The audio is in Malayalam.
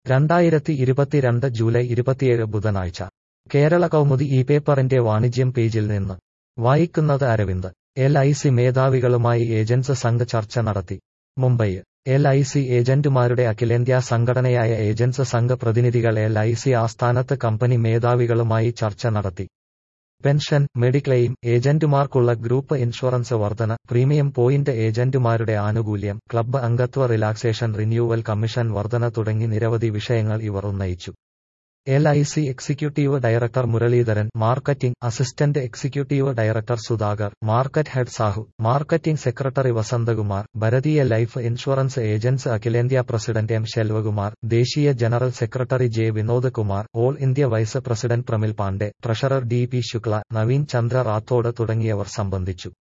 2022 ജൂലൈ 27 ബുധനാഴ്ച കേരള കൗമുദി ഈ പേപ്പറിന്റെ വാണിജ്യം പേജിൽ നിന്ന് വായിക്കുന്നത് അരവിന്ദ്. LIC മേധാവികളുമായി ഏജന്റ്സ് സംഘ് ചർച്ച നടത്തി. മുംബൈ. LIC ഏജന്റുമാരുടെ അഖിലേന്ത്യാ സംഘടനയായ ഏജന്റ്സ് സംഘ് പ്രതിനിധികൾ LIC ആസ്ഥാനത്ത് കമ്പനി മേധാവികളുമായി ചർച്ച നടത്തി. പെൻഷൻ, മെഡിക്ലെയിം, ഏജന്റുമാർക്കുള്ള ഗ്രൂപ്പ് ഇൻഷുറൻസ് വർധന, പ്രീമിയം പോയിന്റ്, ഏജന്റുമാരുടെ ആനുകൂല്യം, ക്ലബ്ബ് അംഗത്വ റിലാക്സേഷൻ, റിന്യൂവൽ കമ്മീഷൻ വർധന തുടങ്ങി നിരവധി വിഷയങ്ങൾ ഇവർ ഉന്നയിച്ചു. LIC executive director Muralidharan, marketing assistant executive director Sudhakar, market head Sahu, marketing secretary Vasanthakumar, Bharatiya life insurance agents അഖിലേന്ത്യാ പ്രസിഡന്റ് M. ശെൽവകുമാർ, ദേശീയ general secretary J. Vinod Kumar, all India vice president Pramil Pandey, treasurer D. P. Shukla, Naveen Chandra Rathod തുടങ്ങിയവർ സംബന്ധിച്ചു.